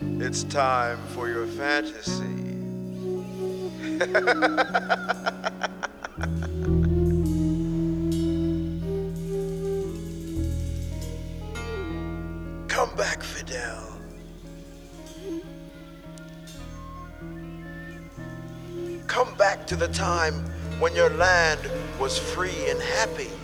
It's time for your fantasy. Come back, Fidel. Come back to the time when your land was free and happy.